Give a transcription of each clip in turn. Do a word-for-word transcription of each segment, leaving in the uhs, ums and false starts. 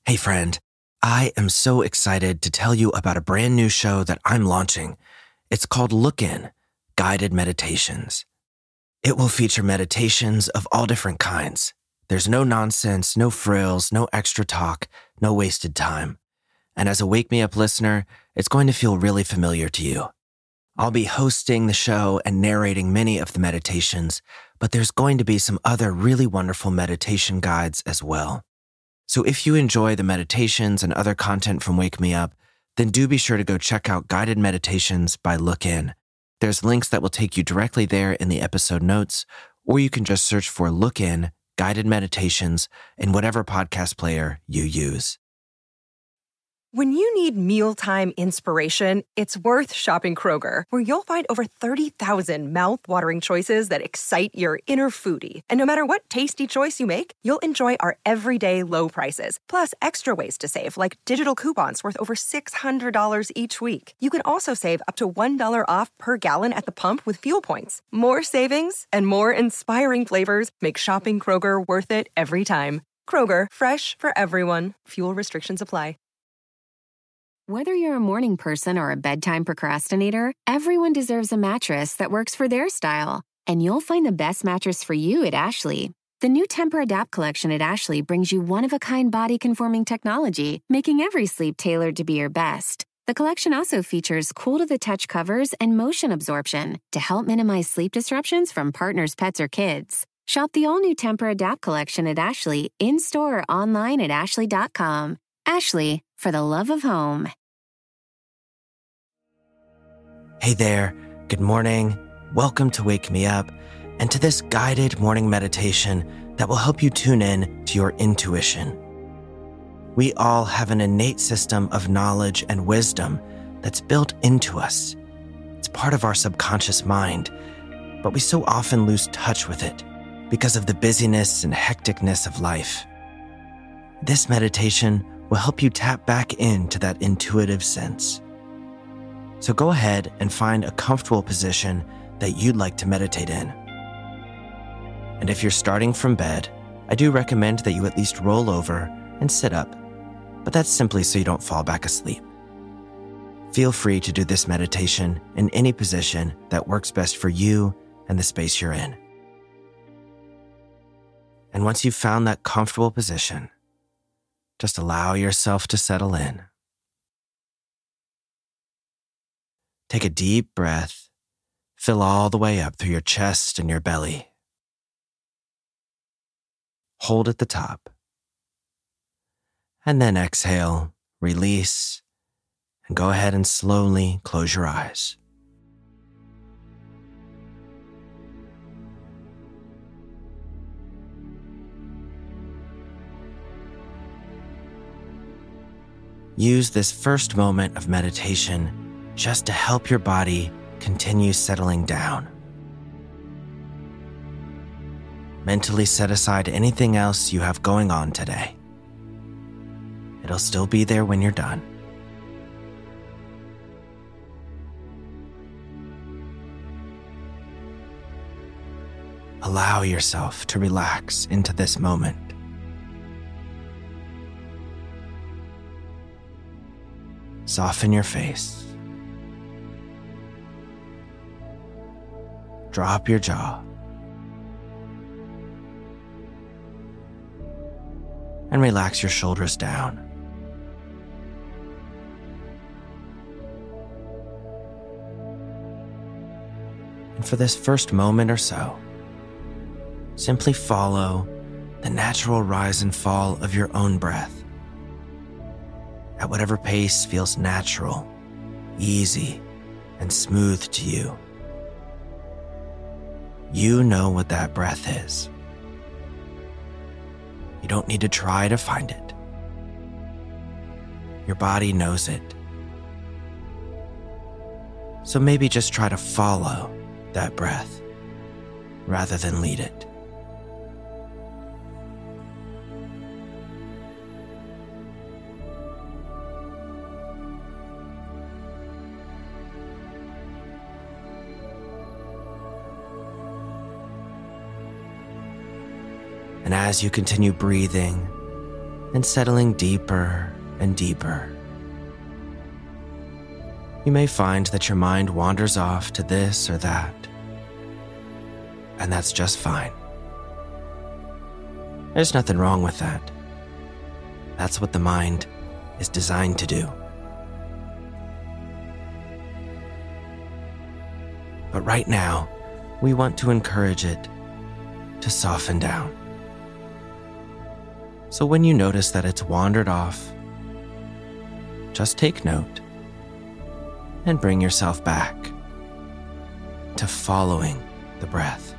Hey friend, I am so excited to tell you about a brand new show that I'm launching. It's called Look In, Guided Meditations. It will feature meditations of all different kinds. There's no nonsense, no frills, no extra talk, no wasted time. And as a Wake Me Up listener, it's going to feel really familiar to you. I'll be hosting the show and narrating many of the meditations, but there's going to be some other really wonderful meditation guides as well. So if you enjoy the meditations and other content from Wake Me Up, then do be sure to go check out Guided Meditations by Look In. There's links that will take you directly there in the episode notes, or you can just search for Look In, Guided Meditations in whatever podcast player you use. When you need mealtime inspiration, it's worth shopping Kroger, where you'll find over thirty thousand mouth-watering choices that excite your inner foodie. And no matter what tasty choice you make, you'll enjoy our everyday low prices, plus extra ways to save, like digital coupons worth over six hundred dollars each week. You can also save up to one dollar off per gallon at the pump with fuel points. More savings and more inspiring flavors make shopping Kroger worth it every time. Kroger, fresh for everyone. Fuel restrictions apply. Whether you're a morning person or a bedtime procrastinator, everyone deserves a mattress that works for their style. And you'll find the best mattress for you at Ashley. The new Tempur-Adapt collection at Ashley brings you one-of-a-kind body-conforming technology, making every sleep tailored to be your best. The collection also features cool-to-the-touch covers and motion absorption to help minimize sleep disruptions from partners, pets, or kids. Shop the all-new Tempur-Adapt collection at Ashley, in-store or online at ashley dot com. Ashley, for the love of home. Hey there, good morning. Welcome to Wake Me Up and to this guided morning meditation that will help you tune in to your intuition. We all have an innate system of knowledge and wisdom that's built into us. It's part of our subconscious mind, but we so often lose touch with it because of the busyness and hecticness of life. This meditation will help you tap back into that intuitive sense. So go ahead and find a comfortable position that you'd like to meditate in. And if you're starting from bed, I do recommend that you at least roll over and sit up, but that's simply so you don't fall back asleep. Feel free to do this meditation in any position that works best for you and the space you're in. And once you've found that comfortable position, just allow yourself to settle in. Take a deep breath, fill all the way up through your chest and your belly. Hold at the top. And then exhale, release, and go ahead and slowly close your eyes. Use this first moment of meditation just to help your body continue settling down. Mentally set aside anything else you have going on today. It'll still be there when you're done. Allow yourself to relax into this moment. Soften your face. Drop your jaw. And relax your shoulders down. And for this first moment or so, simply follow the natural rise and fall of your own breath. At whatever pace feels natural, easy, and smooth to you. You know what that breath is. You don't need to try to find it. Your body knows it. So maybe just try to follow that breath rather than lead it. And as you continue breathing, and settling deeper and deeper. You may find that your mind wanders off to this or that, and that's just fine. There's nothing wrong with that. That's what the mind is designed to do. But right now, we want to encourage it to soften down. So when you notice that it's wandered off, just take note and bring yourself back to following the breath.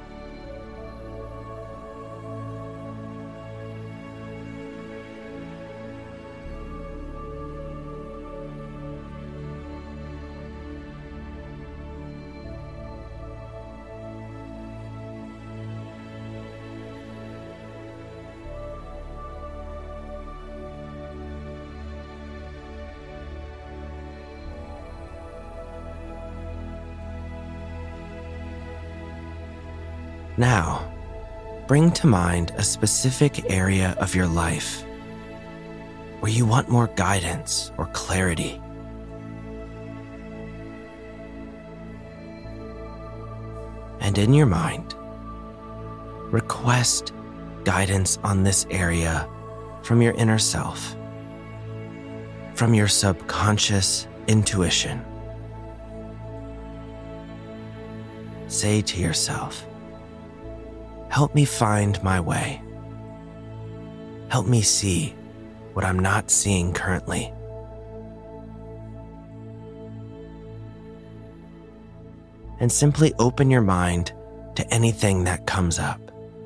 Now, bring to mind a specific area of your life where you want more guidance or clarity. And in your mind, request guidance on this area from your inner self, from your subconscious intuition. Say to yourself, "Help me find my way. Help me see what I'm not seeing currently." And simply open your mind to anything that comes up.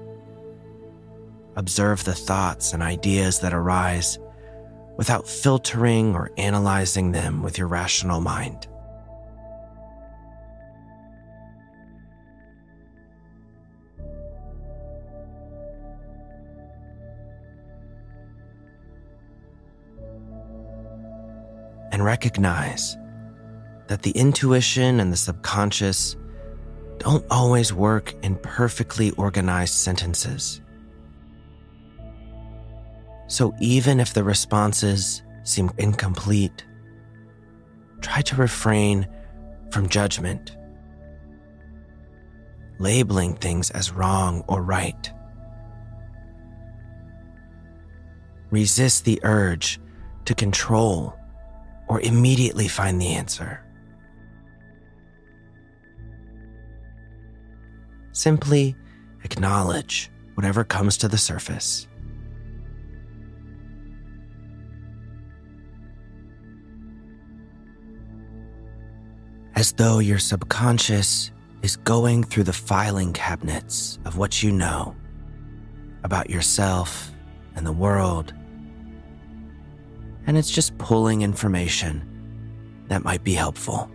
Observe the thoughts and ideas that arise without filtering or analyzing them with your rational mind. And recognize that the intuition and the subconscious don't always work in perfectly organized sentences. So even if the responses seem incomplete, try to refrain from judgment, labeling things as wrong or right. Resist the urge to control or immediately find the answer. Simply acknowledge whatever comes to the surface. As though your subconscious is going through the filing cabinets of what you know about yourself and the world, and it's just pulling information that might be helpful.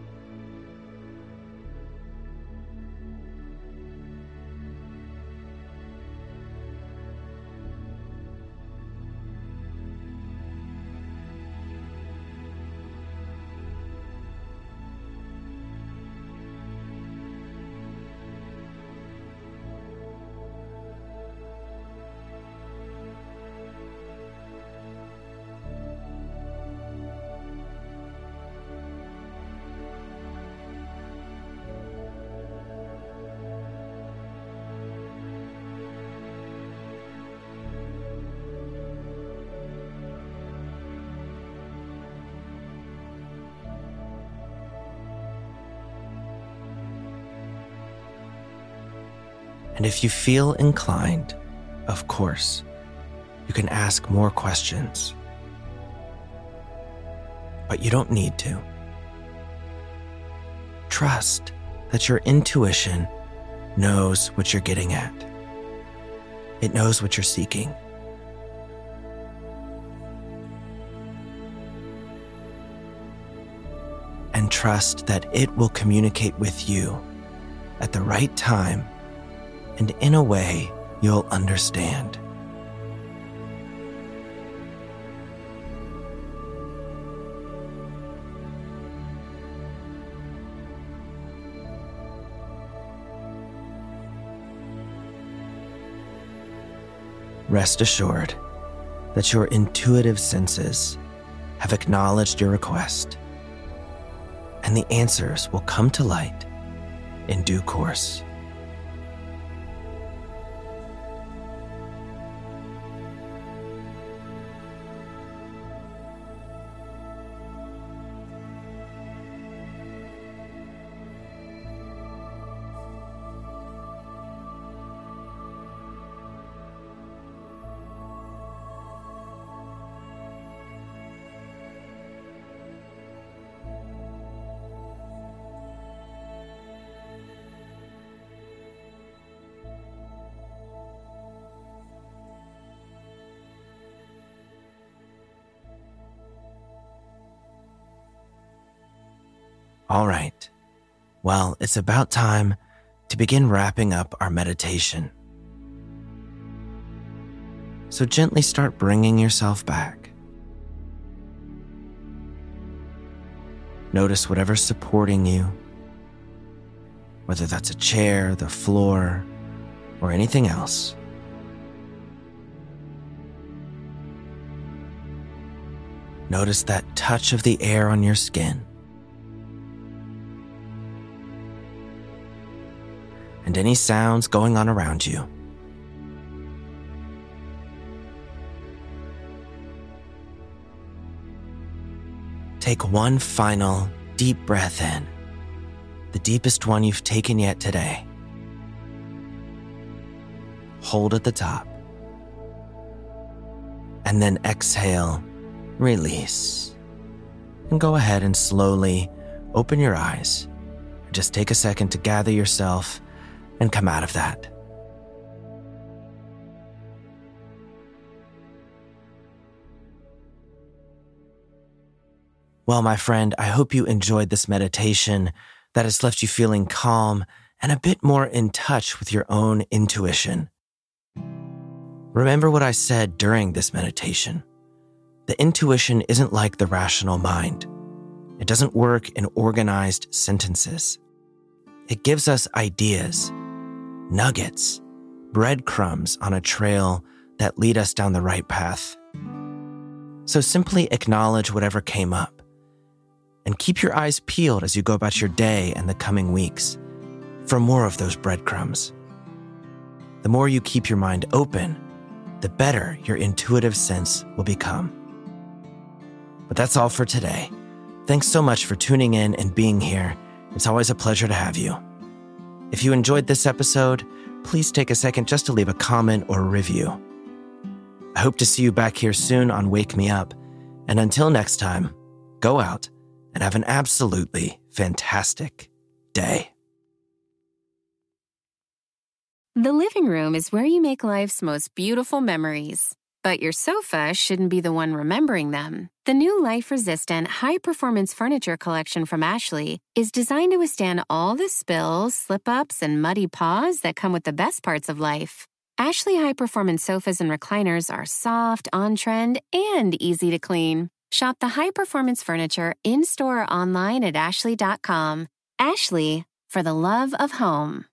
And if you feel inclined, of course, you can ask more questions. But you don't need to. Trust that your intuition knows what you're getting at. It knows what you're seeking. And trust that it will communicate with you at the right time and in a way you'll understand. Rest assured that your intuitive senses have acknowledged your request, and the answers will come to light in due course. All right. Well, it's about time to begin wrapping up our meditation. So gently start bringing yourself back. Notice whatever's supporting you, whether that's a chair, the floor, or anything else. Notice that touch of the air on your skin. And any sounds going on around you. Take one final deep breath in, the deepest one you've taken yet today. Hold at the top. And then exhale, release. And go ahead and slowly open your eyes. Just take a second to gather yourself and come out of that. Well, my friend, I hope you enjoyed this meditation that has left you feeling calm and a bit more in touch with your own intuition. Remember what I said during this meditation. The intuition isn't like the rational mind. It doesn't work in organized sentences. It gives us ideas, nuggets, breadcrumbs on a trail that lead us down the right path. So simply acknowledge whatever came up and keep your eyes peeled as you go about your day and the coming weeks for more of those breadcrumbs. The more you keep your mind open, the better your intuitive sense will become. But that's all for today. Thanks so much for tuning in and being here. It's always a pleasure to have you. If you enjoyed this episode, please take a second just to leave a comment or a review. I hope to see you back here soon on Wake Me Up. And until next time, go out and have an absolutely fantastic day. The living room is where you make life's most beautiful memories. But your sofa shouldn't be the one remembering them. The new life-resistant, high-performance furniture collection from Ashley is designed to withstand all the spills, slip-ups, and muddy paws that come with the best parts of life. Ashley high-performance sofas and recliners are soft, on-trend, and easy to clean. Shop the high-performance furniture in-store or online at ashley dot com. Ashley, for the love of home.